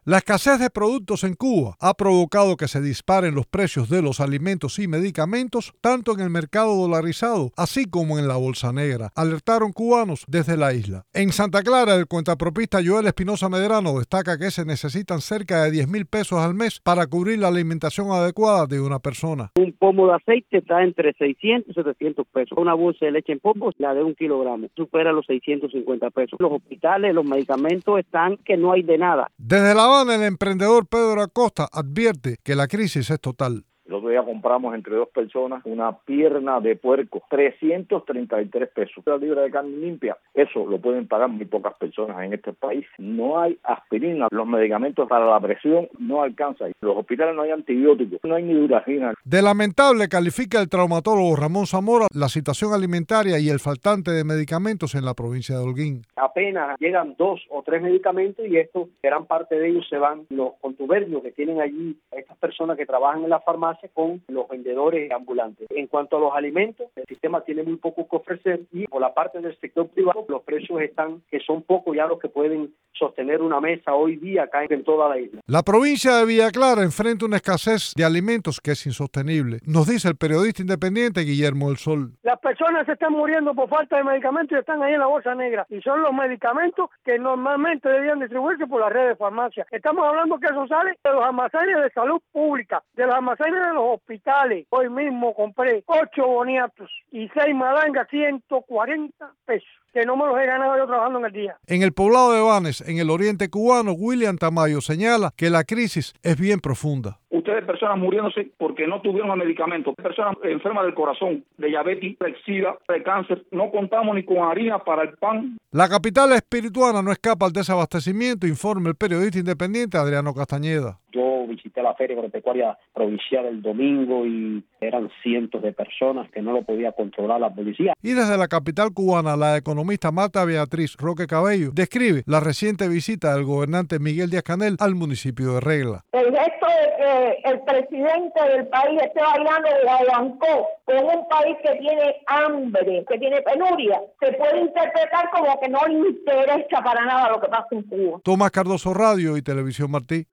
La escasez de productos en Cuba ha provocado que se disparen los precios de los alimentos y medicamentos, tanto en el mercado dolarizado, así como en la bolsa negra, alertaron cubanos desde la isla. En Santa Clara, el cuentapropista Joel Espinosa Medrano destaca que se necesitan cerca de 10,000 pesos al mes para cubrir la alimentación adecuada de una persona. Un pomo de aceite está entre 600 y 700 pesos. Una bolsa de leche en polvo, la de 1 kilogramo, supera los 650 pesos. Los hospitales, los medicamentos están que no hay de nada. Desde La Habana, el emprendedor Pedro Acosta advierte que la crisis es total. El otro día compramos entre 2 personas una pierna de puerco, 333 pesos. La libra de carne limpia, eso lo pueden pagar muy pocas personas en este país. No hay aspirina, los medicamentos para la presión no alcanzan. Los hospitales no hay antibióticos, no hay ni duracina. De lamentable califica el traumatólogo Ramón Zamora la situación alimentaria y el faltante de medicamentos en la provincia de Holguín. Apenas llegan 2 o 3 medicamentos y esto, gran parte de ellos se van los contubernios que tienen allí estas personas que trabajan en la farmacia con los vendedores ambulantes. En cuanto a los alimentos, el sistema tiene muy poco que ofrecer y por la parte del sector privado los precios están que son pocos ya los que pueden sostener una mesa hoy día acá en toda la isla. La provincia de Villa Clara enfrenta una escasez de alimentos que es insostenible, nos dice el periodista independiente Guillermo del Sol. Las personas se están muriendo por falta de medicamentos y están ahí en la bolsa negra y son los medicamentos que normalmente debían distribuirse por la red de farmacias. Estamos hablando que eso sale de los almacenes de salud pública, de los almacenes de los hospitales. Hoy mismo compré 8 boniatos y 6 malangas, 140 pesos, que no me los he ganado yo trabajando en el día. En el poblado de Banes, en el oriente cubano, William Tamayo señala que la crisis es bien profunda. Ustedes personas muriéndose porque no tuvieron medicamentos, personas enfermas del corazón, de diabetes, de sida, de cáncer, no contamos ni con harina para el pan. La capital espirituana no escapa al desabastecimiento, informa el periodista independiente Adriano Castañeda. Yo visité la Feria Agropecuaria Provincial el domingo y eran cientos de personas que no lo podía controlar la policía. Y desde la capital cubana, la economista Marta Beatriz Roque Cabello describe la reciente visita del gobernante Miguel Díaz-Canel al municipio de Regla. El gesto de que el presidente del país esté bailando guaguancó con un país que tiene hambre, que tiene penuria, se puede interpretar como que no le interesa para nada lo que pasa en Cuba. Tomás Cardoso, Radio y Televisión Martí.